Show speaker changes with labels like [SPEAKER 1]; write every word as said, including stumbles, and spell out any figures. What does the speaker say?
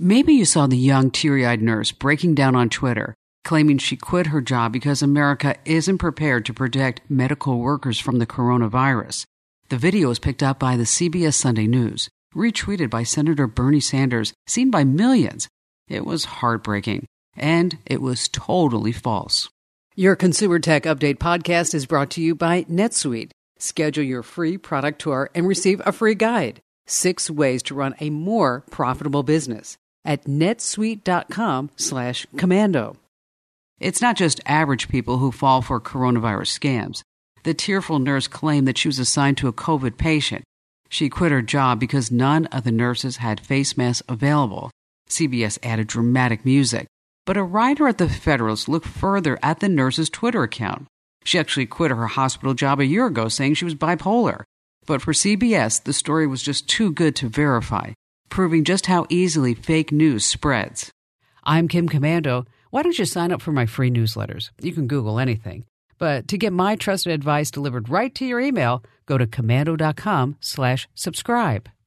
[SPEAKER 1] Maybe you saw the young, teary-eyed nurse breaking down on Twitter, claiming she quit her job because America isn't prepared to protect medical workers from the coronavirus. The video was picked up by the C B S Sunday News, retweeted by Senator Bernie Sanders, seen by millions. It was heartbreaking, and it was totally false. Your Consumer Tech Update podcast is brought to you by NetSuite. Schedule your free product tour and receive a free guide. Six ways to run a more profitable business at netsuite.com slash commando. It's not just average people who fall for coronavirus scams. The tearful nurse claimed that she was assigned to a COVID patient. She quit her job because none of the nurses had face masks available. C B S added dramatic music. But a writer at the Federalist looked further at the nurse's Twitter account. She actually quit her hospital job a year ago, saying she was bipolar. But for C B S, the story was just too good to verify, proving just how easily fake news spreads. I'm Kim Commando. Why don't you sign up for my free newsletters? You can Google anything. But to get my trusted advice delivered right to your email, go to commando.com slash subscribe.